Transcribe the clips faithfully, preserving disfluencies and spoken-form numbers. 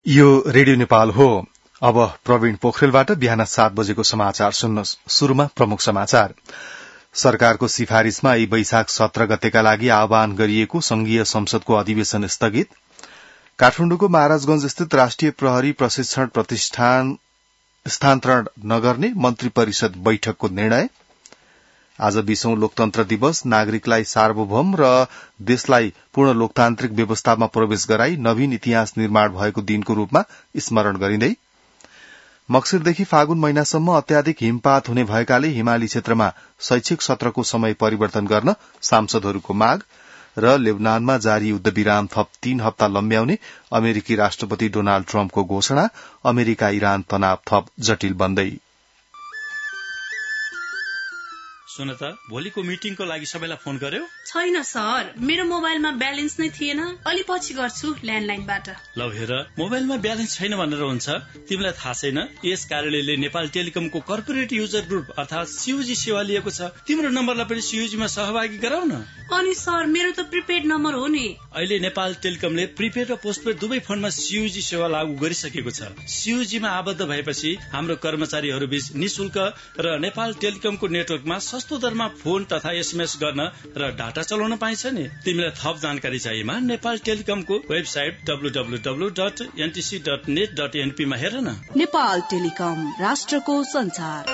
यो रेडियो नेपाल हो। अब प्रवीण पोखरेलबाट बिहान सात बजेको समाचार सुन्नुहोस्। शुरूमा प्रमुख समाचार। सरकारको सिफारिशमा यही वैशाख सत्र गतेका लागि आह्वान गरिएको संघीय संसदको अधिवेशन स्थगित। काठमाडौँको महाराजगंज स्थित राष्ट्रिय प्रहरी प्रशिक्षण प्रतिष्ठान स्थानान्तरण नगर्ने मन्त्री परिषद बैठकको निर्णय। आज बीसौं लोकतन्त्र दिवस, नागरिकलाई सार्वभौम र देशलाई पूर्ण लोकतान्त्रिक व्यवस्थामा प्रवेश गराई नवीन इतिहास निर्माण भएको दिनको रूपमा स्मरण गरिँदै। मक्सिरदेखि फागुन महिनासम्म अत्याधिक हिमपात हुने भएकाले हिमाली क्षेत्रमा शैक्षिक सत्रको समय परिवर्तन गर्न सांसदहरूको माग। र लेबनानमा जारी युद्धविराम थप तीन हप्ता लम्ब्याउने अमेरिकी राष्ट्रपति डोनाल्ड ट्रम्पको घोषणा। अमेरिका इरान तनाव थप जटिल बन्दै। सुन त, भोलिको मिटिङको लागि सबैलाई फोन गर्यो? छैन सर, मेरो मोबाइलमा ब्यालेन्स नै थिएन। अलि पछि गर्छु ल्यान्डलाइनबाट। ल हेर, मोबाइलमा ब्यालेन्स छैन भनेर हुन्छ? तिमीलाई थाहा छैन यस कार्यालयले नेपाल टेलिकमको कर्पोरेट युजर ग्रुप अर्थात सीयूजी सेवा लिएको छ। तिम्रो नम्बरलाई पनि सीयूजीमा सहभागी गराउ न। अनि सर, मेरो त प्रिपेड नम्बर हो नि। अहिले नेपाल टेलिकमले प्रिपेड र पोस्टपेड दुवै फोनमा सीयूजी सेवा लागू गरिसकेको छ। सीयूजीमा आबद्ध भएपछि हाम्रो कर्मचारीहरू बीच निशुल्क र नेपाल टेलिकमको नेटवर्कमा सस्तो दरमा फोन तथा एसएमएस गर्न र डाटा चलाउन पाइन्छ नि। तिमीलाई थप जानकारी चाहिएमा नेपाल टेलिकमको website W W W dot NTC dot net dot NP मा हेर न। नेपाल टेलिकम, राष्ट्रको संचार।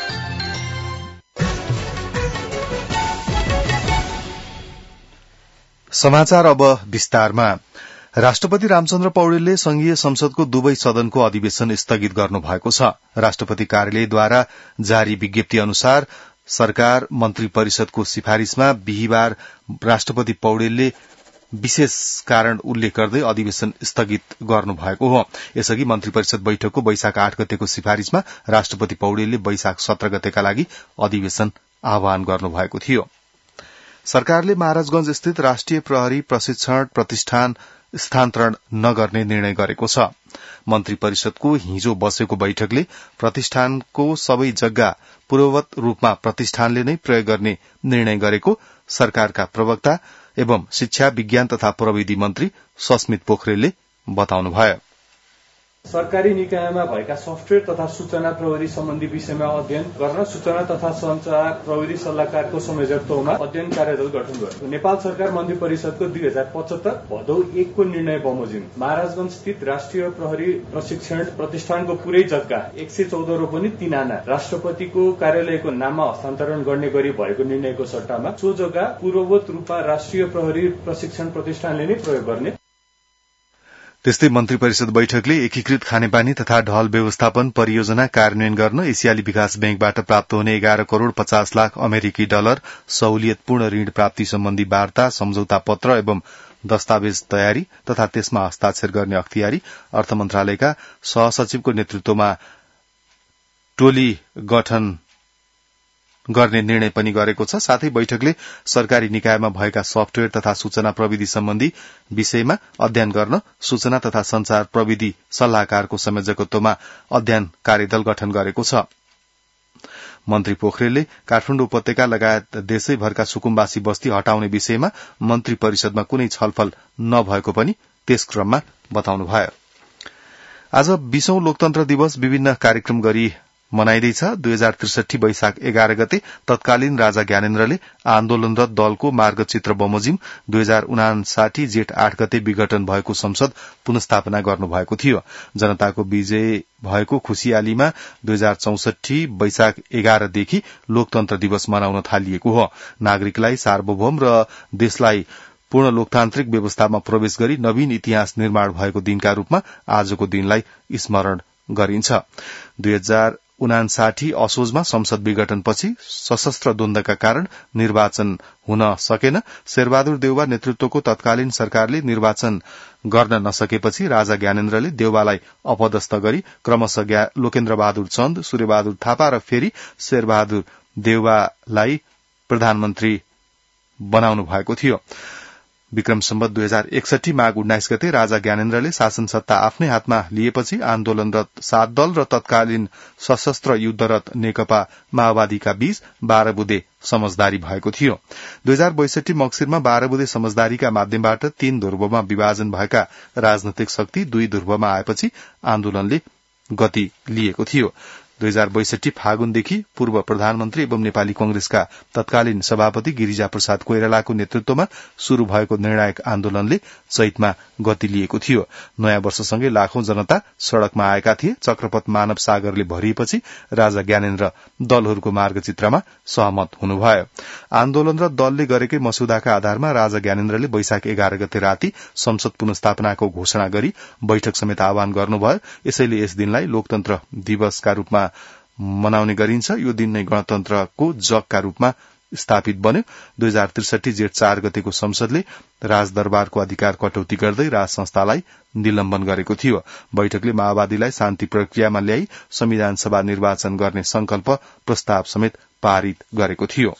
समाचार अब विस्तारमा। राष्ट्रपति रामचन्द्र पौडेलले संघीय संसदको दुवै सदनको अधिवेशन स्थगित गर्नु भएको छ। राष्ट्रपति कार्यालयद्वारा जारी विज्ञप्ति अनुसार सरकार मन्त्री परिषदको सिफारिशमा बिहिबार राष्ट्रपति पौडेलले विशेष कारण उल्लेख गर्दै अधिवेशन स्थगित गर्नु भएको हो। यसअघि मन्त्री परिषद बैठकको वैशाख आठ गतेको सिफारिशमा राष्ट्रपति पौडेलले वैशाख सत्र गतेका लागि अधिवेशन आह्वान गर्नु भएको थियो। सरकारले महाराजगंज स्थित राष्ट्रिय प्रहरी प्रशिक्षण प्रतिष्ठान स्थानान्तरण नगर्ने निर्णय गरेको छ। मन्त्री परिषदको हिजो बसेको बैठकले प्रतिष्ठानको सबै जग्गा पूर्ववत रूपमा प्रतिष्ठानले नै प्रयोग गर्ने निर्णय गरेको सरकारका प्रवक्ता एवं शिक्षा, विज्ञान तथा प्रविधि मन्त्री सस्मित पोखरेलले बताउनुभयो। सरकारी निकायमा भएका सफ्टवेयर तथा सूचना प्रविधि सम्बन्धी विषयमा अध्ययन गर्न सूचना तथा संचार प्रविधि सल्लाहकारको संयोजकत्वमा अध्ययन कार्यदल गठन गर्यो। नेपाल सरकार मन्त्री परिषदको दुई हजार पचहत्तर भदौ एकको निर्णय बमोजिम महाराजगंज स्थित राष्ट्रिय प्रहरी प्रशिक्षण प्रतिष्ठानको पूरै जग्गा एक सय चौध रोपनी तीन आना राष्ट्रपतिको कार्यालयको नाममा हस्तान्तरण गर्ने गरी भएको निर्णयको सट्टामा सो जग्गा पूर्ववत रूपमा राष्ट्रिय प्रहरी प्रशिक्षण प्रतिष्ठानले नै प्रयोग गर्ने। त्यस्तै मन्त्री परिषद बैठकले एकीकृत खानेपानी तथा ढल व्यवस्थापन परियोजना कार्यान्वयन गर्न एसियाली विकास बैंकबाट प्राप्त हुने एघार करोड़ पचास लाख अमेरिकी डलर सहुलियतपूर्ण ऋण प्राप्ति सम्बन्धी वार्ता, सम्झौता पत्र एवं दस्तावेज तयारी तथा त्यसमा हस्ताक्षर गर्ने अख्तियारी अर्थ मन्त्रालयका सहसचिवको नेतृत्वमा टोली गठन गर्ने निर्णय पनि गरेको छ। साथै बैठकले सरकारी निकायमा भएका सफ्टवेयर तथा सूचना प्रविधि सम्बन्धी विषयमा अध्ययन गर्न सूचना तथा संचार प्रविधि सल्लाहकारको संयोजकत्वमा अध्ययन कार्यदल गठन गरेको छ। मन्त्री पोखरेलले काठमाडौँ उपत्यका लगायत देशैभरका सुकुम्बासी बस्ती हटाउने विषयमा मन्त्री परिषदमा कुनै छलफल नभएको पनि त्यस क्रममा बताउनुभयो। आज बीसौं लोकतन्त्र दिवस विभिन्न कार्यक्रम गरी मनाइँदैछ। दुई हजार त्रिसठी वैशाख एघार गते तत्कालीन राजा ज्ञानेन्द्रले आन्दोलनरत दलको मार्गचित्र बमोजिम दुई हजार उनासाठी जेठ आठ गते विघटन भएको संसद पुनस्थापना गर्नुभएको थियो। जनताको विजय भएको खुशियालीमा दुई हजार चौसठी वैशाख एघारदेखि लोकतन्त्र दिवस मनाउन थालिएको हो। नागरिकलाई सार्वभौम र देशलाई पूर्ण लोकतान्त्रिक व्यवस्थामा प्रवेश गरी नवीन इतिहास निर्माण भएको दिनका रूपमा आजको दिनलाई स्मरण गरिन्छ। दुई हजार उनासाठी असोजमा संसद विघटनपछि सशस्त्र द्वन्द्वका कारण निर्वाचन हुन सकेन। शेरबहादुर देउवा नेतृत्वको तत्कालीन सरकारले निर्वाचन गर्न नसकेपछि राजा ज्ञानेन्द्रले देउवालाई अपदस्थ गरी क्रमशः लोकेन्द्र बहादुर चन्द, सूर्यबहादुर थापा र फेरि शेरबहादुर देउवालाई प्रधानमन्त्री बनाउनु भएको थियो। विक्रम सम्वत दुई हजार एकसठी माघ उन्नाइस गते राजा ज्ञानेन्द्रले शासन सत्ता आफ्नै हातमा लिएपछि आन्दोलनरत सात दल र तत्कालीन सशस्त्र युद्धरत नेकपा माओवादीका बीच बाह्र बुँदे समझदारी भएको थियो। दुई हजार बैसठी मक्सिरमा बाह्र बुँदे समझदारीका माध्यमबाट तीन ध्रुवमा विभाजन भएका राजनैतिक शक्ति दुई ध्रुवमा आएपछि आन्दोलनले गति लिएको थियो। दुई हजार बैसठी फागुनदेखि पूर्व प्रधानमन्त्री एवं नेपाली कंग्रेसका तत्कालीन सभापति गिरिजा प्रसाद कोइरालाको नेतृत्वमा शुरू भएको निर्णायक आन्दोलनले चैतमा गति लिएको थियो। नयाँ वर्षसँगै लाखौं जनता सड़कमा आएका थिए। चक्रपथ मानव सागरले भरिएपछि राजा ज्ञानेन्द्र दलहरूको मार्गचित्रमा सहमत हुनुभयो। आन्दोलनरत दलले गरेकै मस्यौदाका आधारमा राजा ज्ञानेन्द्रले वैशाख एघार गते राति संसद पुनस्थापनाको घोषणा गरी बैठक समेत आह्वान गर्नुभयो। यसैले यस दिनलाई लोकतन्त्र दिवसका रूपमा मनाउने गरिन्छ। यो दिन नै गणतन्त्रको जगका रूपमा स्थापित बन्यो। दुई हजार त्रिसठी जेठ चार गतेको संसदले राजदरबारको अधिकार कटौती गर्दै राज संस्थालाई निलम्बन गरेको थियो। बैठकले माओवादीलाई शान्ति प्रक्रियामा ल्याई संविधान सभा निर्वाचन गर्ने संकल्प प्रस्ताव समेत पारित गरेको थियो।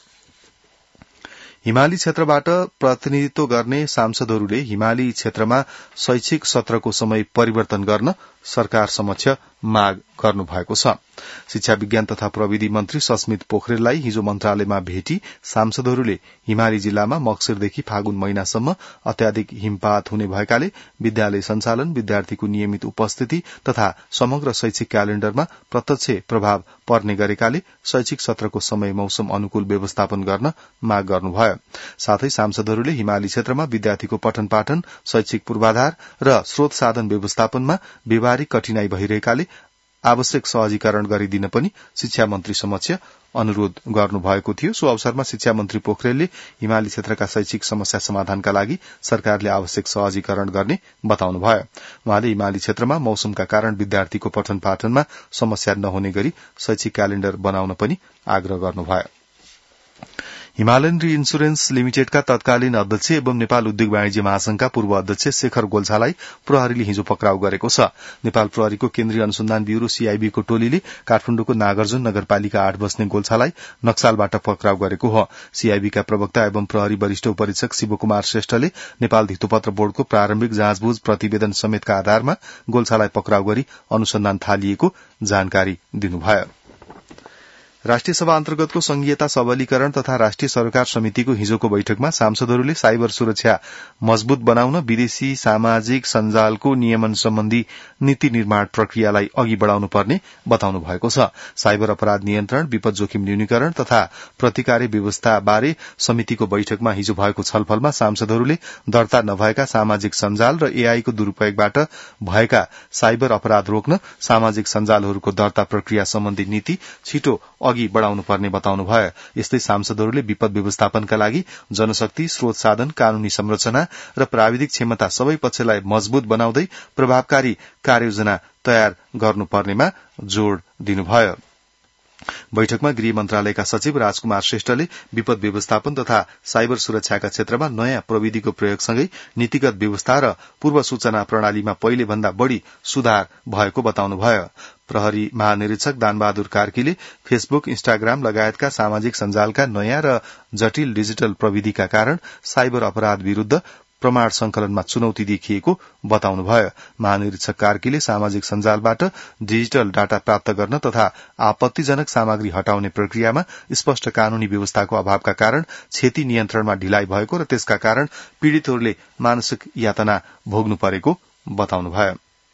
हिमाली क्षेत्रबाट प्रतिनिधित्व गर्ने सांसदहरूले हिमाली क्षेत्रमा शैक्षिक सत्रको समय परिवर्तन गर्न सरकार समक्ष माग गर्नुभएको छ। शिक्षा विज्ञान तथा प्रविधि मन्त्री सस्मित पोखरेललाई हिजो मन्त्रालयमा भेटी सांसदहरूले हिमाली जिल्लामा मक्सिरदेखि फागुन महिनासम्म अत्याधिक हिमपात हुने भएकाले विद्यालय सञ्चालन, विद्यार्थीको नियमित उपस्थिति तथा समग्र शैक्षिक क्यालेण्डरमा प्रत्यक्ष प्रभाव पर्ने गरेकाले शैक्षिक सत्रको समय मौसम अनुकूल व्यवस्थापन गर्न माग गर्नुभयो। साथै सांसदहरूले हिमाली क्षेत्रमा विद्यार्थीको पठन पाठन, शैक्षिक पूर्वाधार र स्रोत साधन व्यवस्थापनमा व्यावहारिक कठिनाई भइरहेकाले आवश्यक सहजीकरण गरिदिन पनि शिक्षा मन्त्री समक्ष अनुरोध गर्नुभएको थियो। सो अवसरमा शिक्षा मन्त्री पोखरेलले हिमाली क्षेत्रका शैक्षिक समस्या समाधानका लागि सरकारले आवश्यक सहजीकरण गर्ने बताउनुभयो। उहाँले हिमाली क्षेत्रमा मौसमका कारण विद्यार्थीको पठन पाठनमा समस्या नहुने गरी शैक्षिक क्यालेण्डर बनाउन पनि आग्रह गर्नुभयो। हिमालयन रि इन्सुरेन्स लिमिटेडका तत्कालीन अध्यक्ष एवं नेपाल उद्योग वाणिज्य महासंघका पूर्व अध्यक्ष शेखर गोल्छालाई प्रहरीले हिजो पक्राउ गरेको छ। नेपाल प्रहरीको केन्द्रीय अनुसन्धान ब्यूरो सीआईबी को टोलीले काठमाडौँको नागार्जुन नगरपालिका आठ बस्ने गोल्छालाई नक्सालबाट पक्राउ गरेको हो। सीआईबीका प्रवक्ता एवं प्रहरी वरिष्ठ उपरीक्षक शिवकुमार श्रेष्ठले नेपाल धितोपत्र बोर्डको प्रारम्भिक जाँचबुझ प्रतिवेदन समेतका आधारमा गोल्छालाई पक्राउ गरी अनुसन्धान थालिएको जानकारी दिनुभयो। राष्ट्रिय सभा अन्तर्गतको संघीयता सबलीकरण तथा राष्ट्रिय सरोकार समितिको हिजोको बैठकमा सांसदहरूले साइबर सुरक्षा मजबूत बनाउन विदेशी सामाजिक सञ्जालको नियमन सम्बन्धी नीति निर्माण प्रक्रियालाई अघि बढ़ाउनु पर्ने बताउनु भएको छ। साइबर अपराध नियन्त्रण, विपद जोखिम न्यूनीकरण तथा प्रतिकारी व्यवस्था बारे समितिको बैठकमा हिजो भएको छलफलमा सांसदहरूले दर्ता नभएका सामाजिक सञ्जाल र एआईको दुरूपयोगबाट भएका साइबर अपराध रोक्न सामाजिक सञ्जालहरूको दर्ता प्रक्रिया सम्बन्धी नीति छिटो अघि बढ़ाउनु पर्ने बताउनुभयो। यस्तै सांसदहरूले विपद व्यवस्थापनका लागि जनशक्ति, स्रोत साधन, कानूनी संरचना र प्राविधिक क्षमता सबै पक्षलाई मजबूत बनाउँदै प्रभावकारी कार्ययोजना तयार गर्नुपर्नेमा जोड़ दिनुभयो। बैठकमा गृह मन्त्रालयका सचिव राजकुमार श्रेष्ठले विपद व्यवस्थापन तथा साइबर सुरक्षाका क्षेत्रमा नयाँ प्रविधिको प्रयोगसँगै नीतिगत व्यवस्था र पूर्व सूचना प्रणालीमा पहिले भन्दा बढ़ी सुधार भएको बताउनुभयो। प्रहरी महानिरीक्षक दानबहादुर कार्कीले फेसबुक, इन्स्टाग्राम लगायतका सामाजिक सञ्जालका नयाँ र जटिल डिजिटल प्रविधिका कारण साइबर अपराध विरूद्ध प्रमाण संकलनमा चुनौती देखिएको बताउनुभयो। महानिरीक्षक कार्कीले सामाजिक सञ्जालबाट डिजिटल डाटा प्राप्त गर्न तथा आपत्तिजनक सामग्री हटाउने प्रक्रियामा स्पष्ट कानूनी व्यवस्थाको अभावका कारण क्षति नियन्त्रणमा ढिलाइ भएको र त्यसका कारण पीड़ितहरूले मानसिक यातना भोग्नु परेको बताउनुभयो।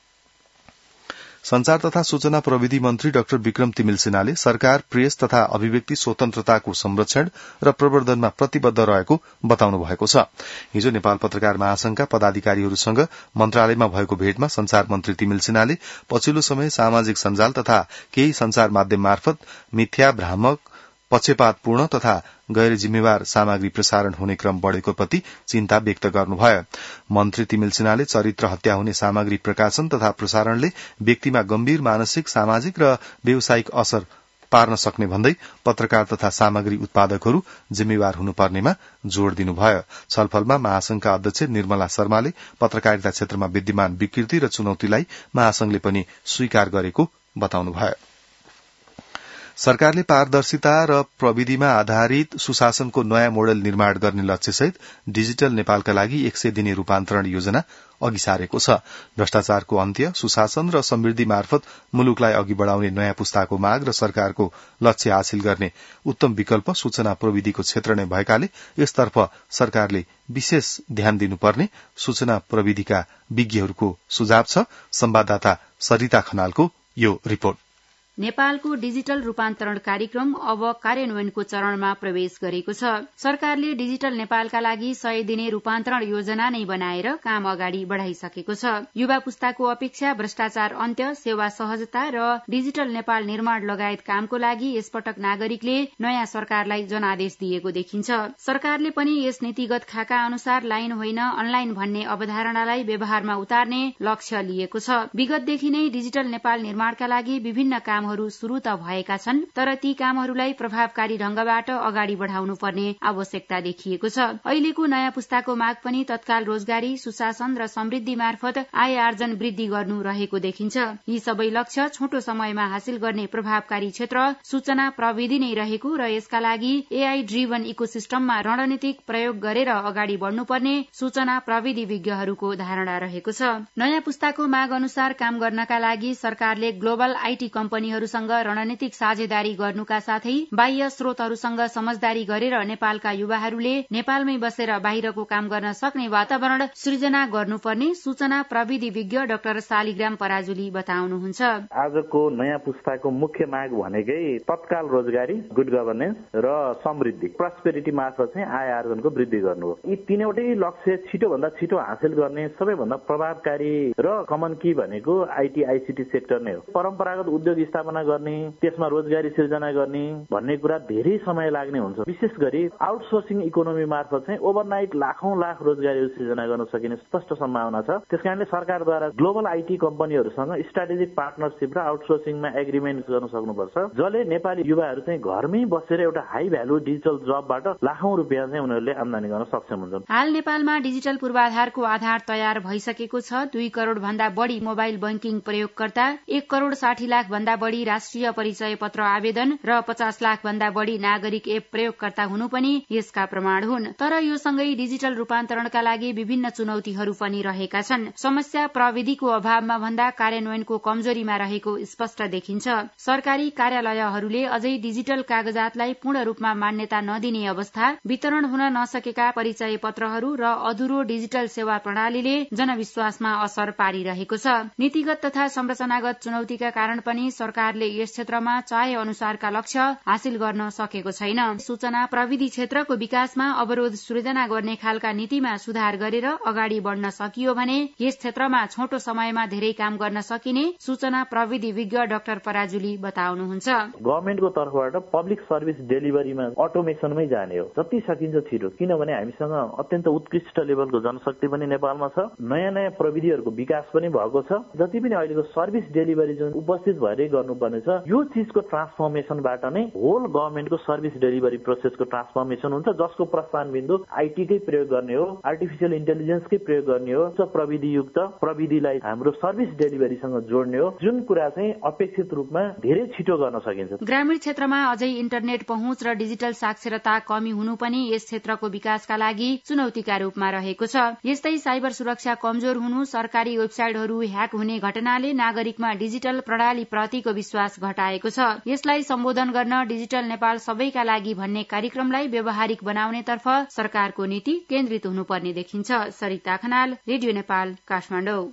संचार तथा सूचना प्रविधि मन्त्री डाक्टर विक्रम तिमिल सिन्हाले सरकार प्रेस तथा अभिव्यक्ति स्वतन्त्रताको संरक्षण र प्रवर्धनमा प्रतिबद्ध रहेको बताउनु भएको छ। हिजो नेपाल पत्रकार महासंघका पदाधिकारीहरूसँग मन्त्रालयमा भएको भेटमा संचार मन्त्री तिमिल सिन्हाले पछिल्लो समय सामाजिक सञ्जाल तथा केही संचार माध्यम मार्फत मिथ्या, भ्रामक, पक्षपातपूर्ण तथा गैर जिम्मेवार सामग्री प्रसारण हुने क्रम बढ़ेको प्रति चिन्ता व्यक्त गर्नुभयो। मन्त्री तिमिल सिन्हाले चरित्र हत्या हुने सामग्री प्रकाशन तथा प्रसारणले व्यक्तिमा गम्भीर मानसिक, सामाजिक र व्यावसायिक असर पार्न सक्ने भन्दै पत्रकार तथा सामग्री उत्पादकहरू जिम्मेवार हुनुपर्नेमा जोड़ दिनुभयो। छलफलमा महासंघका अध्यक्ष निर्मला शर्माले पत्रकारिता क्षेत्रमा विद्यमान विकृति र चुनौतीलाई महासंघले पनि स्वीकार गरेको बताउनुभयो। सरकारले पारदर्शिता र प्रविधिमा आधारित सुशासनको नयाँ मोडल निर्माण गर्ने लक्ष्यसहित डिजिटल नेपालका लागि एक सय दिने रूपान्तरण योजना अघि सारेको छ। भ्रष्टाचारको अन्त्य, सुशासन र समृद्धि मार्फत मुलुकलाई अघि बढ़ाउने नयाँ पुस्ताको माग र सरकारको लक्ष्य हासिल गर्ने उत्तम विकल्प सूचना प्रविधिको क्षेत्र नै भएकाले यसतर्फ सरकारले विशेष ध्यान दिनुपर्ने सूचना प्रविधिका विज्ञहरूको सुझाव छ। संवाददाता सरिता खनालको यो रिपोर्ट। नेपालको डिजिटल रूपान्तरण कार्यक्रम अब कार्यान्वयनको चरणमा प्रवेश गरेको छ। सरकारले डिजिटल नेपालका लागि सय दिने रूपान्तरण योजना नै बनाएर काम अगाडि बढ़ाइसकेको छ। युवा पुस्ताको अपेक्षा, भ्रष्टाचार अन्त्य, सेवा सहजता र डिजिटल नेपाल निर्माण लगायत कामको लागि यसपटक नागरिकले नयाँ सरकारलाई जनादेश दिएको देखिन्छ। सरकारले पनि यस नीतिगत खाका अनुसार लाइन होइन अनलाइन भन्ने अवधारणालाई व्यवहारमा उतार्ने लक्ष्य लिएको छ। विगतदेखि नै डिजिटल नेपाल निर्माणका लागि विभिन्न काम शुरू त भएका छन्, तर ती कामहरूलाई प्रभावकारी ढंगबाट अगाडि बढ़ाउनु पर्ने आवश्यकता देखिएको छ। अहिलेको नयाँ पुस्ताको माग पनि तत्काल रोजगारी, सुशासन र समृद्धि मार्फत आय आर्जन वृद्धि गर्नु रहेको देखिन्छ। यी सबै लक्ष्य छोटो समयमा हासिल गर्ने प्रभावकारी क्षेत्र सूचना प्रविधि नै रहेको र यसका लागि एआई ड्रिभन इकोसिस्टममा रणनीतिक प्रयोग गरेर अगाडि बढ़नुपर्ने सूचना प्रविधि विज्ञहरूको धारणा रहेको छ। नयाँ पुस्ताको माग अनुसार काम गर्नका लागि सरकारले ग्लोबल आईटी कम्पनी सँग रणनीतिक साझेदारी गर्नुका साथै बाह्य स्रोतहरूसँग समझदारी गरेर नेपालका युवाहरूले नेपालमै बसेर बाहिरको काम गर्न सक्ने वातावरण सृजना गर्नुपर्ने सूचना प्रविधि विज्ञ डाक्टर शालिग्राम पराजुली बताउनुहुन्छ। आजको नयाँ पुस्ताको मुख्य माग भनेकै तत्काल रोजगारी, गुड गभर्नेन्स र समृद्धि, प्रस्पेरिटी मार्फत चाहिँ आय आर्जनको वृद्धि गर्नु हो। यी तीनवटै लक्ष्य छिटो भन्दा छिटो हासिल गर्ने सबैभन्दा प्रभावकारी र कमन की भनेको आईटी आईसीटी सेक्टर नै हो। परम्परागत उद्योग स्थापना गर्ने, त्यसमा रोजगारी सिर्जना गर्ने भन्ने कुरा धेरै समय लाग्ने हुन्छ। विशेष गरी आउटसोर्सिङ इकोनोमी मार्फत चाहिँ ओभरनाइट लाखौं लाख रोजगारीहरू सिर्जना गर्न सकिने स्पष्ट सम्भावना छ। त्यसकारणले सरकारद्वारा ग्लोबल आईटी कम्पनीहरूसँग स्ट्राटेजिक पार्टनरशिप र आउटसोर्सिङमा एग्रिमेन्ट गर्न सक्नुपर्छ, जसले नेपाली युवाहरू चाहिँ घरमै बसेर एउटा हाई भ्यालु डिजिटल जबबाट लाखौं रुपियाँ चाहिँ उनीहरूले आम्दानी गर्न सक्षम हुन्छन्। हाल नेपालमा डिजिटल पूर्वाधारको आधार तयार भइसकेको छ। दुई करोड़ भन्दा बढ़ी मोबाइल बैंकिङ प्रयोगकर्ता, एक करोड़ साठी लाख भन्दा बढ़ी राष्ट्रिय परिचय पत्र आवेदन र पचास लाख भन्दा बढ़ी नागरिक एप प्रयोगकर्ता हुनु पनि यसका प्रमाण हुन्। तर यो सँगै डिजिटल रूपान्तरणका लागि विभिन्न चुनौतीहरू पनि रहेका छन्। समस्या प्रविधिको अभावमा भन्दा कार्यान्वयनको कमजोरीमा रहेको स्पष्ट देखिन्छ। सरकारी कार्यालयहरूले अझै डिजिटल कागजातलाई पूर्ण रूपमा मान्यता नदिने अवस्था, वितरण हुन नसकेका परिचय पत्रहरू र अधुरो डिजिटल सेवा प्रणालीले जनविश्वासमा असर पारिरहेको छ। नीतिगत तथा संरचनागत चुनौतीका कारण पनि सरकारले यस क्षेत्रमा चाहे अनुसारका लक्ष्य हासिल गर्न सकेको छैन। सूचना प्रविधि क्षेत्रको विकासमा अवरोध सृजना गर्ने खालका नीतिमा सुधार गरेर अगाडि बढ़न सकियो भने यस क्षेत्रमा छोटो समयमा धेरै काम गर्न सकिने सूचना प्रविधि विज्ञ डाक्टर पराजुली बताउनुहुन्छ। गभर्मेन्टको तर्फबाट पब्लिक सर्भिस डेलिभरीमा अटोमेसनमै जाने हो जति सकिन्छ छिटो, किनभने हामीसँग अत्यन्त उत्कृष्ट लेभलको जनशक्ति पनि नेपालमा छ, नयाँ नयाँ प्रविधिहरूको विकास पनि भएको छ। जति पनि अहिलेको सर्भिस डेलिभरी जुन उपस्थित भएरै गर्नुपर्ने छ, यो चीजको ट्रान्सफर्मेसनबाट नै होल गभर्मेन्टको सर्भिस डेलिभरी प्रोसेसको ट्रान्सफर्मेसन हुन्छ, जसको प्रस्थान बिन्दु आईटीकै प्रयोग गर्ने हो, आर्टिफिशियल इन्टेलिजेन्सकै प्रयोग गर्ने हो, प्रविधियुक्त प्रविधिलाई हाम्रो सर्भिस डेलिभरीसँग जोड्ने हो, जुन कुरा चाहिँ अपेक्षित रूपमा धेरै छिटो गर्न सकिन्छ। ग्रामीण क्षेत्रमा अझै इन्टरनेट पहुँच र डिजिटल साक्षरता कमी हुनु पनि यस क्षेत्रको विकासका लागि चुनौतीका रूपमा रहेको छ। यस्तै साइबर सुरक्षा कमजोर हुनु, सरकारी वेबसाइटहरू ह्याक हुने घटनाले नागरिकमा डिजिटल प्रणाली प्रतिको विश्वास घटाएको छ। यसलाई सम्बोधन गर्न डिजिटल नेपाल सबैका लागि भन्ने कार्यक्रमलाई व्यावहारिक बनाउनेतर्फ सरकारको नीति केन्द्रित हुनुपर्ने देखिन्छ। सरिता खनाल, रेडियो नेपाल, काठमाडौँ।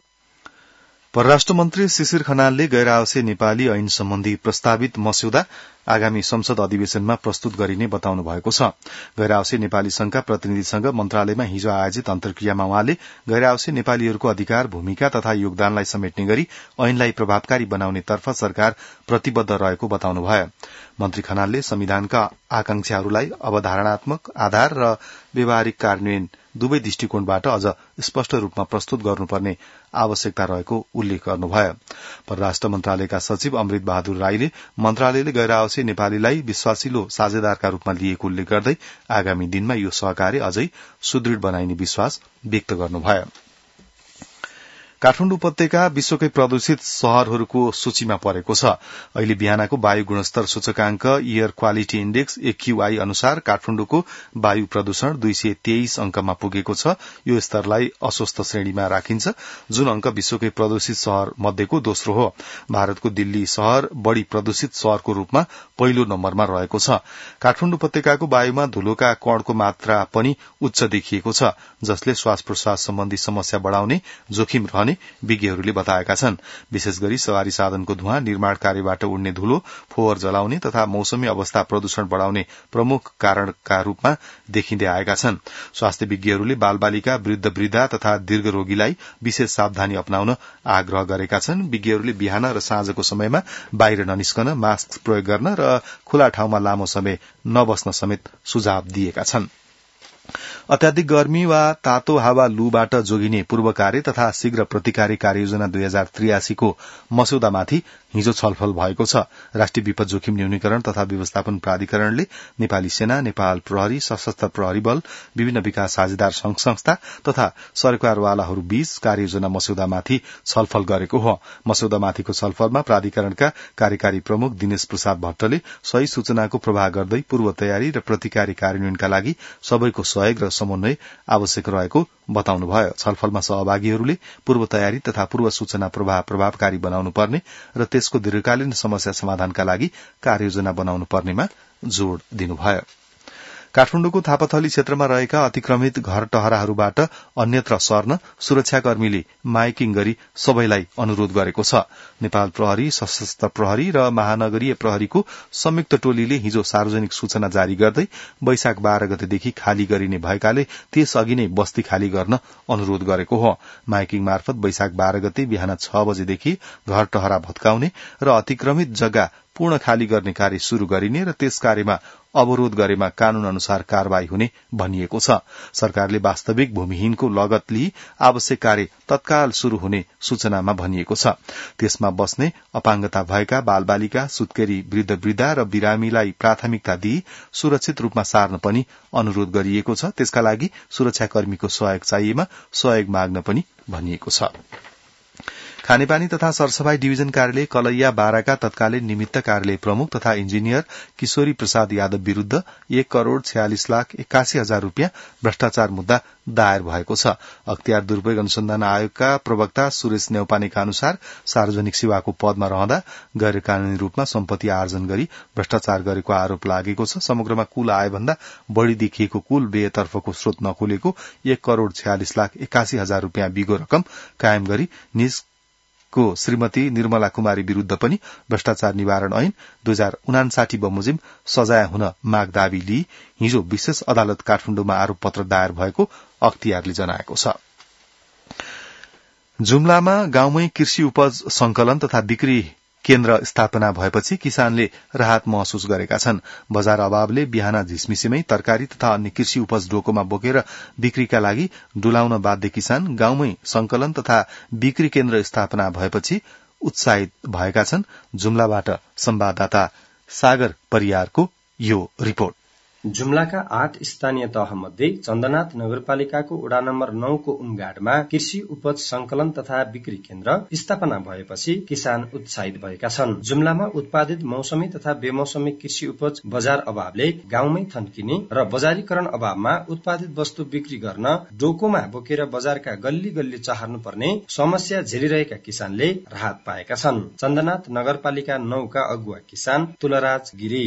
परराष्ट्र मन्त्री शिशिर खनालले गैर आवासीय नेपाली ऐन सम्बन्धी प्रस्तावित मस्यौदा आगामी संसद अधिवेशनमा प्रस्तुत गरिने बताउनु भएको छ। गैर आवासीय नेपाली संघका प्रतिनिधिसँग मन्त्रालयमा हिजो आयोजित अन्तर्क्रियामा उहाँले गैर आवासीय नेपालीहरूको अधिकार, भूमिका तथा योगदानलाई समेट्ने गरी ऐनलाई प्रभावकारी बनाउनेतर्फ सरकार प्रतिबद्ध रहेको बताउनुभयो। मन्त्री खनालले संविधानका आकांक्षाहरूलाई अवधारणात्मक आधार र व्यावहारिक कार्यान्वयन दुवै दृष्टिकोणबाट अझ स्पष्ट रूपमा प्रस्तुत गर्नुपर्ने आवश्यकता रहेको उल्लेख गर्नुभयो। परराष्ट्र मन्त्रालयका सचिव अमृत बहादुर राईले मन्त्रालयले गैर आवासीय नेपालीलाई विश्वासिलो साझेदारका रूपमा लिएको उल्लेख गर्दै आगामी दिनमा यो सहकार्य अझै सुदृढ़ बनाइने विश्वास व्यक्त गर्नुभयो। काठमाडौँ उपत्यका विश्वकै प्रदूषित शहरहरूको सूचीमा परेको छ। अहिले बिहानको वायु गुणस्तर सूचकांक एयर क्वालिटी इण्डेक्स एक्यूआई अनुसार काठमाडौँको वायु प्रदूषण दुई सय तेइस अंकमा पुगेको छ। यो स्तरलाई अस्वस्थ श्रेणीमा राखिन्छ, जुन अंक विश्वकै प्रदूषित शहर मध्येको दोस्रो हो। भारतको दिल्ली शहर बढ़ी प्रदूषित शहरको रूपमा पहिलो नम्बरमा रहेको छ। काठमाडौँ उपत्यकाको वायुमा धूलोका कणको मात्रा पनि उच्च देखिएको छ, जसले श्वास प्रश्वास सम्बन्धी समस्या बढ़ाउने जोखिम रहने विज्ञहरूले बताएका छन्। विशेष गरी सवारी साधनको धुवाँ, निर्माण कार्यबाट उड्ने धूलो, फोहोर जलाउने तथा मौसमी अवस्था प्रदूषण बढ़ाउने प्रमुख कारणका रूपमा देखिँदै आएका छन्। स्वास्थ्य विज्ञहरूले बालबालिका, वृद्ध वृद्धा तथा दीर्घ रोगीलाई विशेष सावधानी अपनाउन आग्रह गरेका छन्। विज्ञहरूले बिहान र साँझको समयमा बाहिर ननिस्कन, मास्क प्रयोग गर्न र खुला ठाउँमा लामो समय नबस्न समेत सुझाव दिएका छन्। अत्याधिक गर्मी वा तातो हावा लूबाट जोगिने पूर्व कार्य तथा शीघ्र प्रतिकारी कार्ययोजना दुई हजार त्रियासीको मस्यौदामाथि हिजो छलफल भएको छ। राष्ट्रिय विपद जोखिम न्यूनीकरण तथा व्यवस्थापन प्राधिकरणले नेपाली सेना, नेपाल प्रहरी, सशस्त्र प्रहरी बल, विभिन्न विकास साझेदार संघ संस्था तथा सरकारवालाहरू बीच कार्ययोजना मस्यौदामाथि छलफल गरेको हो। मस्यौदामाथिको छलफलमा प्राधिकरणका कार्यकारी प्रमुख दिनेश प्रसाद भट्टले सही सूचनाको प्रवाह गर्दै पूर्व तयारी र प्रतिकारी कार्यान्वयनका लागि सबैको सहयोग र समन्वय आवश्यक रहेको बताउनुभयो। छलफलमा सहभागीहरूले पूर्व तयारी तथा पूर्व सूचना प्रवाह प्रभावकारी बनाउनु पर्ने र त्यसको दीर्घकालीन समस्या समाधानका लागि कार्ययोजना बनाउनु पर्नेमा जोड़ दिनुभयो। काठमाडौँको थापाथली क्षेत्रमा रहेका अतिक्रमित घर टहराहरूबाट अन्यत्र सर्न सुरक्षाकर्मीले माइकिङ गरी सबैलाई अनुरोध गरेको छ। नेपाल प्रहरी, सशस्त्र प्रहरी र महानगरीय प्रहरीको संयुक्त टोलीले हिजो सार्वजनिक सूचना जारी गर्दै वैशाख बाह्र गतेदेखि खाली गरिने भएकाले त्यसअघि नै बस्ती खाली गर्न अनुरोध गरेको हो। माइकिङ मार्फत वैशाख बाह्र गते बिहान छ बजेदेखि घर टहरा भत्काउने र अतिक्रमित जग्गा पूर्ण खाली गर्ने कार्य शुरू गरिने र त्यस कार्यमा अवरोध गरेमा कानून अनुसार कार्यवाही हुने भनिएको छ। सरकारले वास्तविक भूमिहीनको लगत लिई आवश्यक कार्य तत्काल शुरू हुने सूचनामा भनिएको छ। त्यसमा बस्ने अपाङ्गता भएका बालबालिका, सुत्केरी वृद्ध वृद्धा र बिरामीलाई प्राथमिकता दिई सुरक्षित रूपमा सार्न पनि अनुरोध गरिएको छ। त्यसका लागि सुरक्षाकर्मीको सहयोग चाहिएमा सहयोग माग्न पनि भनिएको छ। खानेपानी तथा सरसफाई डिभिजन कार्यालय कलैया बाराका तत्कालीन निमित्त कार्यालय प्रमुख तथा इन्जिनियर किशोरी प्रसाद यादव विरूद्ध एक करोड़ छयालिस लाख एक्कासी हजार रूपियाँ भ्रष्टाचार मुद्दा दायर भएको छ। अख्तियार दुरूपयोग अनुसन्धान आयोगका प्रवक्ता सुरेश नेउपानेका अनुसार सार्वजनिक सेवाको पदमा रहँदा गैर कानूनी रूपमा सम्पत्ति आर्जन गरी भ्रष्टाचार गरेको आरोप लागेको छ। समग्रमा कुल आयभन्दा बढ़ी देखिएको कुल व्ययतर्फको स्रोत नखोलेको एक करोड़ छयालिस लाख एक्कासी हजार रूपियाँ बिगो रकम कायम गरी निज को श्रीमती निर्मला कुमारी विरूद्ध पनि भ्रष्टाचार निवारण ऐन दुई हजार उनासाठी बमोजिम सजाय हुन माग दावी लिई हिजो विशेष अदालत काठमाडौँमा आरोप पत्र दायर भएको अख्तियारले जनाएको छ। जुम्लामा गाउँमै कृषि उपज संकलन तथा बिक्री केन्द्र स्थापना भएपछि किसानले राहत महसुस गरेका छन्। बजार अभावले बिहान झिसमिसेमै तरकारी तथा अन्य कृषि उपज डोकोमा बोकेर बिक्रीका लागि डुलाउन बाध्य किसान गाउँमै संकलन तथा बिक्री केन्द्र स्थापना भएपछि उत्साहित भएका छन्। जुम्लाबाट संवाददाता सागर परियारको यो रिपोर्ट। जुम्लाका आठ स्थानीय तह मध्ये चन्दनाथ नगरपालिकाको वडा नम्बर नौ को उमगाडमा कृषि उपज संकलन तथा बिक्री केन्द्र स्थापना भएपछि किसान उत्साहित भएका छन्। जुम्लामा उत्पादित मौसमी तथा बेमौसमी कृषि उपज बजार अभावले गाउँमै थन्किने र बजारीकरण अभावमा उत्पादित वस्तु बिक्री गर्न डोकोमा बोकेर बजारका गल्ली गल्ली चहार्नु पर्ने समस्या झेलिरहेका किसानले राहत पाएका छन्। चन्दनाथ नगरपालिका नौ का अगुवा किसान तुलराज गिरी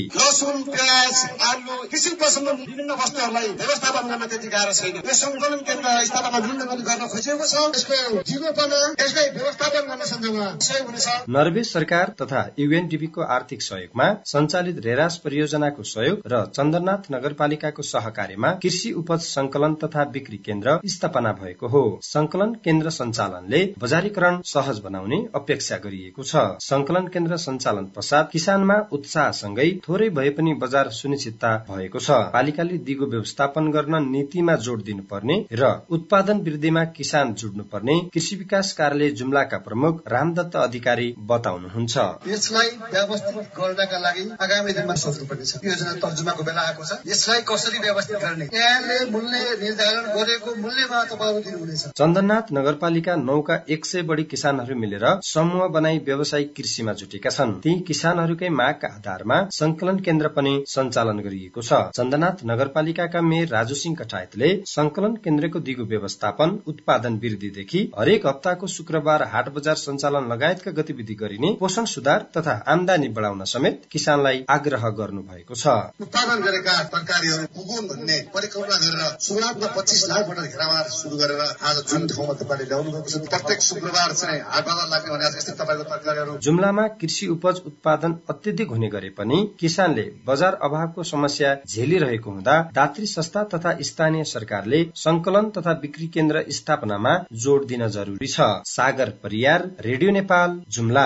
विभिन्न वस्तुहरूलाई व्यवस्थापन गर्न त्यति गाह्रो छैन। यो संकलन केन्द्र स्थापना जुन गर्न खोजिएको छ यसको जीवोपना यसलाई व्यवस्थापन गर्ने सन्दर्भमा सहयोग हुनेछ। नर्वे सरकार तथा युएनडीपीको आर्थिक सहयोगमा सञ्चालित रेरास परियोजनाको सहयोग र चन्द्रनाथ नगरपालिकाको सहकार्यमा कृषि उपज संकलन तथा बिक्री केन्द्र स्थापना भएको हो। संकलन केन्द्र सञ्चालनले बजारीकरण सहज बनाउने अपेक्षा गरिएको छ। संकलन केन्द्र सञ्चालन पश्चात किसानमा उत्साहसँगै थोरै भए पनि बजार सुनिश्चितता भएको भएको छ। पालिकाले दिगो व्यवस्थापन गर्न नीतिमा जोड दिनुपर्ने र उत्पादन वृद्धिमा किसान जुट्नुपर्ने कृषि विकास कार्यालय जुम्लाका प्रमुख रामदत्त अधिकारी बताउनुहुन्छ। यसलाई व्यवस्थित गर्नका लागि आगामी दिनमा सोच्नुपर्नेछ। योजना तर्जुमाको बेला आएको छ। यसलाई कसरी व्यवस्थित गर्ने, यहाँले मूल्य निर्धारण गरेको मूल्यमा तपाईहरु दिनुहुनेछ। चन्दननाथ नगरपालिका नौका एक सय बढी किसानहरू मिलेर समूह बनाई व्यावसायिक कृषिमा जुटेका छन्। ती किसानहरूकै मागका आधारमा संकलन केन्द्र पनि सञ्चालन गरिएको छ। चन्दननाथ नगरपालिकाका मेयर राजु सिंह कटायतले संकलन केन्द्रको दिगो व्यवस्थापन, उत्पादन वृद्धिदेखि हरेक हप्ताको शुक्रबार हाट बजार सञ्चालन लगायतका गतिविधि गरिने, पोषण सुधार तथा आमदानी बढाउन समेत किसानलाई आग्रह गर्नु भएको छ। उत्पादन गरेका तरकारीहरू पुगुन् भन्ने परिकल्पना गरेर सुरुवातमा पच्चीस लाखबाट घेरावार सुरु गरेर आज जुन ठाउँमा तपाईँले ल्याउनु भएको छ प्रत्येक शुक्रबार चाहिँ हाट बजार लाग्ने भने यस्तै तपाईँको तरकारीहरू। जुम्लामा कृषि उपज उत्पादन अत्यधिक हुने गरे पनि किसानले बजार अभावको समस्या झेलिरहेको हुँदा दात्री संस्था तथा स्थानीय सरकारले संकलन तथा बिक्री केन्द्र स्थापनामा जोड दिन जरुरी छ। सागर परियार, रेडियो नेपाल, जुम्ला।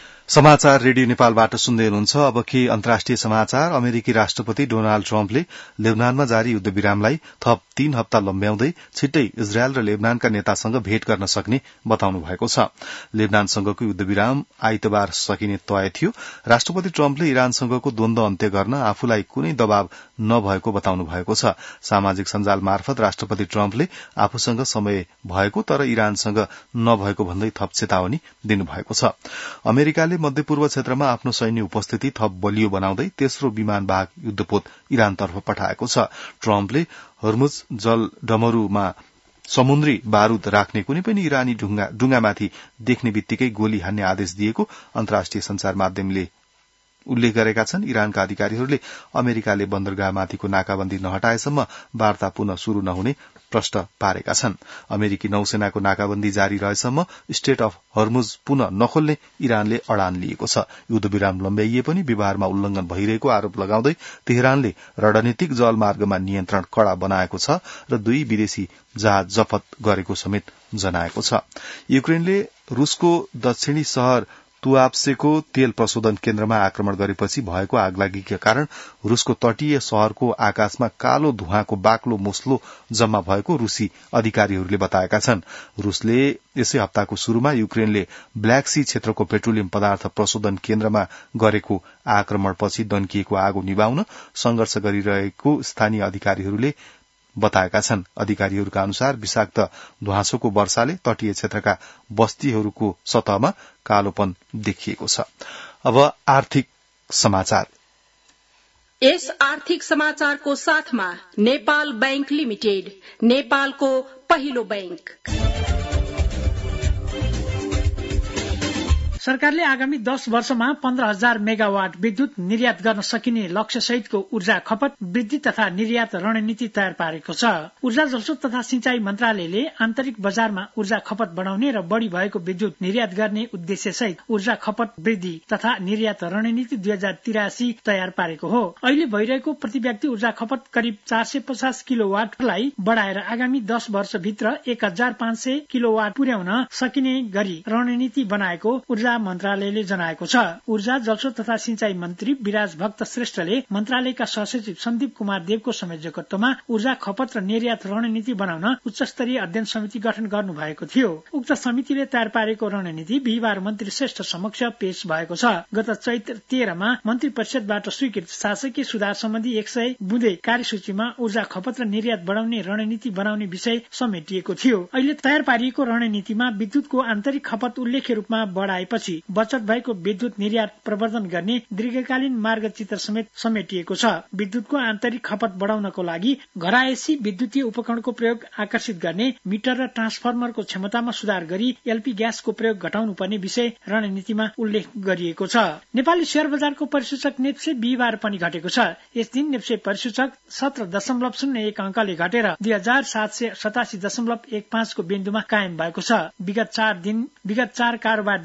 समाचार रेडियो नेपालबाट सुन्दै हुनुहुन्छ। अब के अन्तर्राष्ट्रिय समाचार। अमेरिकी राष्ट्रपति डोनाल्ड ट्रम्पले लेबनानमा जारी युद्धविरामलाई थप तीन हप्ता लम्ब्याउँदै छिट्टै इजरायल र लेबनानका नेतासँग भेट गर्न सक्ने बताउनु भएको छ। लेबनानसँगको युद्धविराम आइतबार सकिने तय थियो। राष्ट्रपति ट्रम्पले इरानसँगको द्वन्द्व अन्त्य गर्न आफूलाई कुनै दबाव नभएको बताउनु भएको छ। सामाजिक सञ्जाल मार्फत राष्ट्रपति ट्रम्पले आफूसँग समय भएको तर इरानसँग नभएको भन्दै थप चेतावनी दिनुभएको छ। अमेरिकाले मध्यपूर्व क्षेत्रमा आफ्नो सैन्य उपस्थिति थप बलियो बनाउँदै तेस्रो विमानवाहक युद्धपोत इरानतर्फ पठाएको छ। ट्रम्पले हर्मुज जल डमरूमा समुद्री बारूद राख्ने कुनै पनि इरानी डुङ्गामाथि देख्ने बित्तिकै गोली हान्ने आदेश दिएको अन्तर्राष्ट्रिय संचार माध्यमले उल्लेख गरेका छन्। इरानका अधिकारीहरूले अमेरिकाले बन्दरगाहमाथिको नाकाबन्दी नहटाएसम्म वार्ता पुनः शुरू नहुने प्रश्न पारेका छन्। अमेरिकी नौसेनाको नाकाबन्दी जारी रहेसम्म स्टेट अफ हर्मुज पुनः नखोल्ने इरानले अडान लिएको छ। युद्धविराम लम्ब्याइए पनि व्यवहारमा उल्लंघन भइरहेको आरोप लगाउँदै तेहरानले रणनीतिक जलमार्गमा नियन्त्रण कड़ा बनाएको छ र दुई विदेशी जहाज जफत गरेको समेत जनाएको छ। युक्रेनले रूसको दक्षिणी शहर तुआप्सेको तेल प्रशोधन केन्द्रमा आक्रमण गरेपछि भएको आगलागीका कारण रूसको तटीय शहरको आकाशमा कालो धुवाँको बाक्लो मुस्लो जम्मा भएको रूसी अधिकारीहरूले बताएका छन्। रूसले यसै हप्ताको शुरूमा युक्रेनले ब्ल्याक सी क्षेत्रको पेट्रोलियम पदार्थ प्रशोधन केन्द्रमा गरेको आक्रमणपछि दन्किएको आगो निभाउन संघर्ष गरिरहेको स्थानीय अधिकारीहरूले बताएका छन्। अधिकारीहरूका अनुसार विषाक्त ध्वाँसोको वर्षाले तटीय क्षेत्रका बस्तीहरूको सतहमा कालोपन देखिएको छ। अब आर्थिक समाचार। यस आर्थिक समाचारको साथमा नेपाल बैंक लिमिटेड, नेपालको पहिलो बैंक। सरकारले आगामी दस वर्षमा पन्ध्र हजार मेगावाट विद्युत निर्यात गर्न सकिने लक्ष्य सहितको ऊर्जा खपत वृद्धि तथा निर्यात रणनीति तयार पारेको छ। ऊर्जा जलस्रोत तथा सिंचाई मन्त्रालयले आन्तरिक बजारमा ऊर्जा खपत बढ़ाउने र बढ़ी भएको विद्युत निर्यात गर्ने उद्देश्य सहित ऊर्जा खपत वृद्धि तथा निर्यात रणनीति दुई हजार तिरासी तयार पारेको हो। अहिले भइरहेको प्रति व्यक्ति ऊर्जा खपत करिब चार सय पचास किलोवाटलाई बढ़ाएर आगामी दस वर्षभित्र एक हजार पाँच सय किलोवाट पुर्याउन सकिने गरी रणनीति बनाएको ऊर्जा मन्त्रालयले जनाएको छ। ऊर्जा जलस्रोत तथा सिंचाई मन्त्री विराज भक्त श्रेष्ठले मन्त्रालयका सहसचिव सन्दीप कुमार देवको संयोजकत्वमा ऊर्जा खपत र निर्यात रणनीति बनाउन उच्च स्तरीय अध्ययन समिति गठन गर्नु भएको थियो। उक्त समितिले तयार पारेको रणनीति बिहिबार मन्त्री श्रेष्ठ समक्ष पेश भएको छ। गत चैत्र तेह्रमा मन्त्री परिषदबाट स्वीकृत शासकीय सुधार सम्बन्धी एक सय बुँदे कार्यसूचीमा ऊर्जा खपत र निर्यात बढ़ाउने रणनीति बनाउने विषय समेटिएको थियो। अहिले तयार पारिएको रणनीतिमा विद्युतको आन्तरिक खपत उल्लेख्य रूपमा बढ़ाएपछि बचत भएको विद्युत निर्यात प्रवर्धन गर्ने दीर्घकालीन मार्गचित्र समेत समेटिएको छ। विद्युतको आन्तरिक खपत बढ़ाउनको लागि घरायसी विद्युतीय उपकरणको प्रयोग आकर्षित गर्ने, मिटर र ट्रान्सफर्मरको क्षमतामा सुधार गरी एलपी ग्यासको प्रयोग घटाउनु पर्ने विषय रणनीतिमा उल्लेख गरिएको छ। नेपाली शेयर बजारको परिसूचक नेप्से बिहिबार पनि घटेको छ। यस दिन नेप्से परिसूचक सत्र दशमलव शून्य एक अंकले घटेर दुई हजार सात सय सतासी दशमलव एक पाँचको बिन्दुमा कायम भएको छ। विगत चार दिन विगत चार कारोबार दिन यता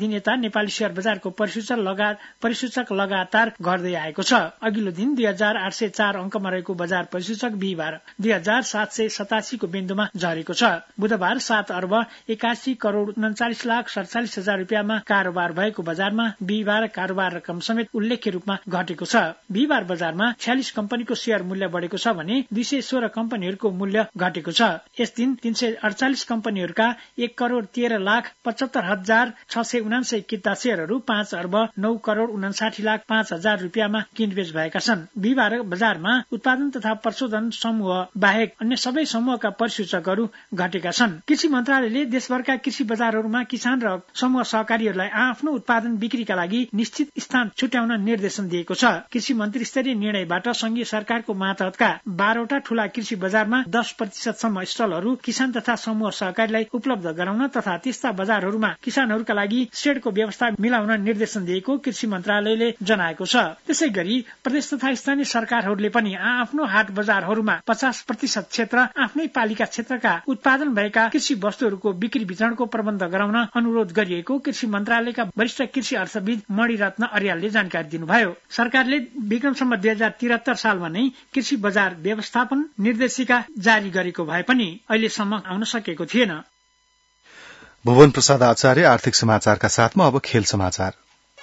नेपाली शेयर बजारको परिसूचक लगा परिसूचक लगातार घट्दै आएको छ। अघिल्लो दिन दुई हजार आठ सय चार अंकमा रहेको बजार परिसूचक बिहिबार दुई हजार सात सय सतासीको बिन्दुमा झरेको छ। बुधबार सात अर्ब एकासी करोड़ उन्चालिस लाख सडचालिस हजार रुपियाँमा कारोबार भएको बजारमा बिहिबार कारोबार रकम समेत उल्लेख्य रूपमा घटेको छ। बिहिबार बजारमा छ्यालिस कम्पनीको शेयर मूल्य बढेको छ भने दुई सय सोह्र कम्पनीहरूको मूल्य घटेको छ। यस दिन तीन सय अडचालिस कम्पनीहरूका एक करोड़ तेह्र लाख पचहत्तर हजार छ सय उनासय किता शेयरहरू पाँच अर्ब नौ करोड़ उनासाठी लाख पाँच हजार रुपियाँमा किनबेच भएका छन्। बिहिबार बजारमा उत्पादन तथा प्रशोधन समूह बाहेक अन्य सबै समूहका परिसूचकहरू घटेका छन्। कृषि मन्त्रालयले देशभरका कृषि बजारहरूमा किसान र समूह सहकारीहरूलाई आफ्नो उत्पादन बिक्रीका लागि निश्चित स्थान छुट्याउन निर्देशन दिएको छ। कृषि मन्त्री स्तरीय निर्णयबाट संघीय सरकारको मातहतका बाह्रवटा ठूला कृषि बजारमा दस प्रतिशतसम्म स्टलहरू किसान तथा समूह सहकारीलाई उपलब्ध गराउन तथा त्यस्ता बजारहरूमा किसानहरूका लागि शेडको व्यवस्था मिलाउन निर्देशन दिएको कृषि मन्त्रालयले जनाएको छ। त्यसै गरी प्रदेश तथा स्थानीय सरकारहरूले पनि आफ्नो हाट बजारहरूमा पचास प्रतिशत क्षेत्र आफ्नै पालिका क्षेत्रका उत्पादन भएका कृषि वस्तुहरूको बिक्री वितरणको प्रबन्ध गराउन अनुरोध गरिएको कृषि मन्त्रालयका वरिष्ठ कृषि अर्थविद मणिरत्न अर्यालले जानकारी दिनुभयो। सरकारले विक्रमसम्म दुई हजार त्रिहत्तर सालमा नै कृषि बजार व्यवस्थापन निर्देशिका जारी गरेको भए पनि अहिलेसम्म आउन सकेको थिएन। भुवन प्रसाद आचार्य आर्थिक समाचारका साथमा अब खेल समाचार।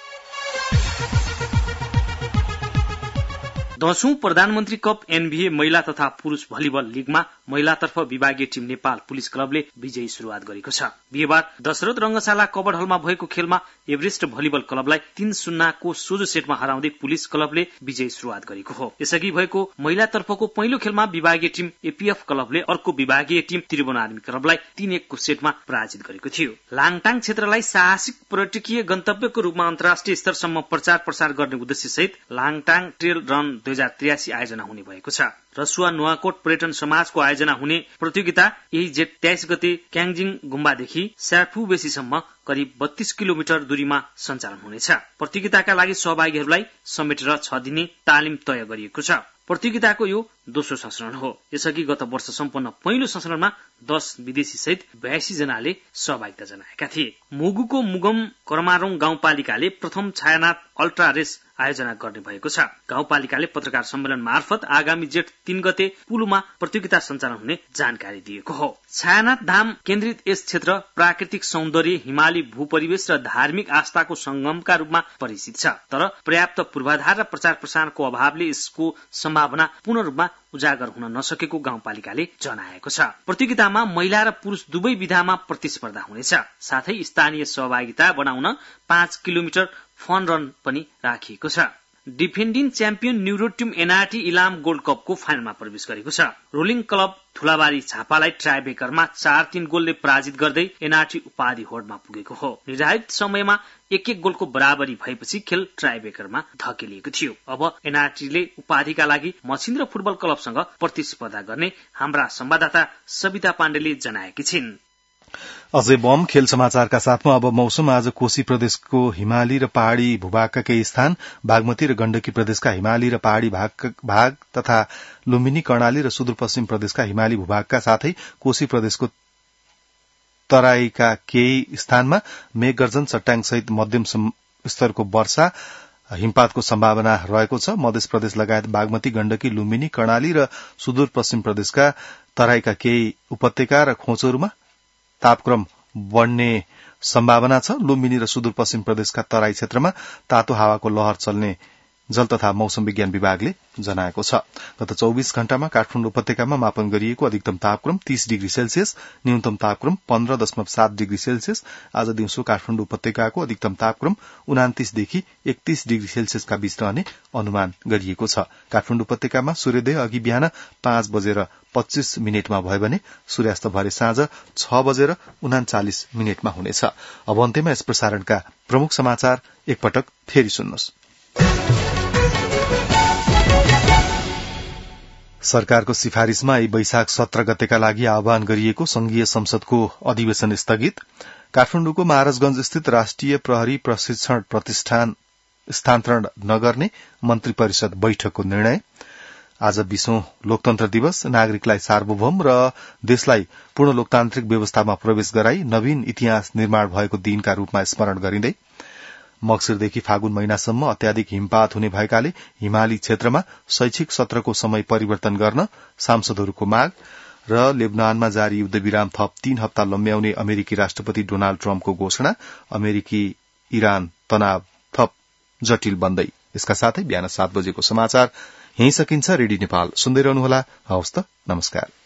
दशौं प्रधानमन्त्री कप एनबीए महिला तथा पुरूष भलिबल लीगमा महिलातर्फ विभागीय टीम नेपाल पुलिस क्लबले विजयी शुरूआत गरेको छ। बिहिबार दशरथ रंगशाला कबड हलमा भएको खेलमा एभरेस्ट भलिबल क्लबलाई तीन शून्यको सोझो सेटमा हराउँदै पुलिस क्लबले विजयी शुरूआत गरेको हो। यसअघि भएको महिलातर्फको पहिलो खेलमा विभागीय टीम एपीएफ क्लबले अर्को विभागीय टीम त्रिभुवन आर्मी क्लबलाई तीन एकको सेटमा पराजित गरेको थियो। लाङटाङ क्षेत्रलाई साहसिक पर्यटकीय गन्तव्यको रूपमा अन्तर्राष्ट्रिय स्तरसम्म प्रचार प्रसार गर्ने उद्देश्यसहित लाङटाङ ट्रेल रन दुई हजार त्रियासी आयोजना हुने भएको छ। रसुवा नुवाकोट पर्यटन समाजको आयोजना हुने प्रतियोगिता यही जेठ तेइस गते क्याङजिङ गुम्बादेखि स्याफुबेसीसम्म करिब बत्तीस किलोमिटर दूरीमा सञ्चालन हुनेछ। प्रतियोगिताका लागि सहभागीहरूलाई समेटेर छ दिने तालिम तय गरिएको छ। प्रतियोगिताको यो दोस्रो संस्करण हो। यसअघि गत वर्ष सम्पन्न पहिलो संस्करणमा दस विदेशी सहित बयासी जनाले सहभागिता जनाएका थिए। मुगुको मुगम कर्मारोङ गाउँपालिकाले प्रथम छायानाथ अल्ट्रा रेस आयोजना गर्ने भएको छ। गाउँपालिकाले पत्रकार सम्मेलन मार्फत आगामी जेठ तीन गते पुलुमा प्रतियोगिता सञ्चालन हुने जानकारी दिएको हो। छायानाथ धाम केन्द्रित यस क्षेत्र प्राकृतिक सौन्दर्य, हिमाली भूपरिवेश र धार्मिक आस्थाको संगमका रूपमा परिचित छ। तर पर्याप्त पूर्वाधार र प्रचार प्रसारको अभावले यसको सम्भावना पूर्ण रूपमा उजागर हुन नसकेको गाउँपालिकाले जनाएको छ। प्रतियोगितामा महिला र पुरूष दुवै विधामा प्रतिस्पर्धा हुनेछ। साथै स्थानीय सहभागिता बढाउन पाँच किलोमिटर फन रन पनि राखिएको छ। Defending champion Neuro team NRT Ilam gold कपको फाइनलमा प्रवेश गरेको छ। रोलिङ क्लब ठुलाबारी झापालाई ट्राइब्रेकरमा चार तीन गोलले पराजित गर्दै एनआरटी उपाधि होडमा पुगेको हो। निर्धारित समयमा एक एक गोलको बराबरी भएपछि खेल ट्राइब्रेकरमा धकेलिएको थियो। अब एनआरटीले उपाधिका लागि मछिन्द्र फुटबल क्लबसँग प्रतिस्पर्धा गर्ने हाम्रा संवाददाता सविता पाण्डेले जनाएकी छिन्। अझै बम खेल समाचारका साथमा अब मौसम। आज कोशी प्रदेशको हिमाली र पहाड़ी भूभागका केही स्थान, बागमती र गण्डकी प्रदेशका हिमाली र पहाड़ी भाग, भाग तथा लुम्बिनी, कर्णाली र सुदूरपश्चिम प्रदेशका हिमाली भूभागका साथै कोशी प्रदेशको तराईका केही स्थानमा मेघगर्जन, चट्याङ सहित मध्यम स्तरको वर्षा हिमपातको सम्भावना रहेको छ। मध्य प्रदेश लगायत बागमती, गण्डकी, लुम्बिनी, कर्णाली र सुदूरपश्चिम प्रदेशका तराईका केही उपत्यका र खोचोहरूमा तापक्रम बढ्ने सम्भावना छ। लुम्बिनी र सुदूरपश्चिम प्रदेशका तराई क्षेत्रमा तातो हावाको लहर चल्ने जल तथा मौसम विज्ञान विभागले जनाएको छ। गत चौबीस घण्टामा काठमाडौँ उपत्यकामा मापन गरिएको अधिकतम तापक्रम तीस डिग्री सेल्सियस, न्यूनतम तापक्रम पन्ध्र दशमलव सात डिग्री सेल्सियस। आज दिउँसो काठमाडौँ उपत्यकाको अधिकतम तापक्रम उनातिसदेखि एकतीस डिग्री सेल्सियसका बीच रहने अनुमान गरिएको छ। काठमाडौँ उपत्यकामा सूर्योदय अघि बिहान पाँच बजेर पच्चीस मिनटमा भयो भने सूर्यास्त भरे साँझ छ बजेर उनाचालिस मिनटमा हुनेछ। अब अन्त्यमा यस प्रसारणका प्रमुख समाचार एकपटक फेरि सुन्नुहोस्। सरकारको सिफारिशमा यही वैशाख सत्र गतेका लागि आह्वान गरिएको संघीय संसदको अधिवेशन स्थगित। काठमाडौँको महाराजगंज स्थित राष्ट्रिय प्रहरी प्रशिक्षण प्रतिष्ठान स्थानान्तरण नगर्ने मन्त्री परिषद बैठकको निर्णय। आज बीसौं लोकतन्त्र दिवस, नागरिकलाई सार्वभौम र देशलाई पूर्ण लोकतान्त्रिक व्यवस्थामा प्रवेश गराई नवीन इतिहास निर्माण भएको दिनका रूपमा स्मरण गरिँदै मक्सिरदेखि फागुन महिनासम्म अत्याधिक हिमपात हुने भएकाले हिमाली क्षेत्रमा शैक्षिक सत्रको समय परिवर्तन गर्न सांसदहरूको माग र लेबनानमा जारी युद्धविराम थप तीन हप्ता लम्ब्याउने अमेरिकी राष्ट्रपति डोनाल्ड ट्रम्पको घोषणा अमेरिकी इरान तनाव थप जटिल बन्दै। यसका साथै बिहान सात बजेको समाचार यही सकिन्छ। रेडियो नेपाल सुन्दै रहनुहोला। हवस् त, नमस्कार।